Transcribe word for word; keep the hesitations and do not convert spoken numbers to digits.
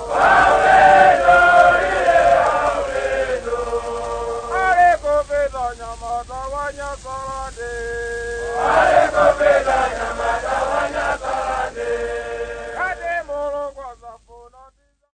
Are ko pe do nyama da wanya sala de.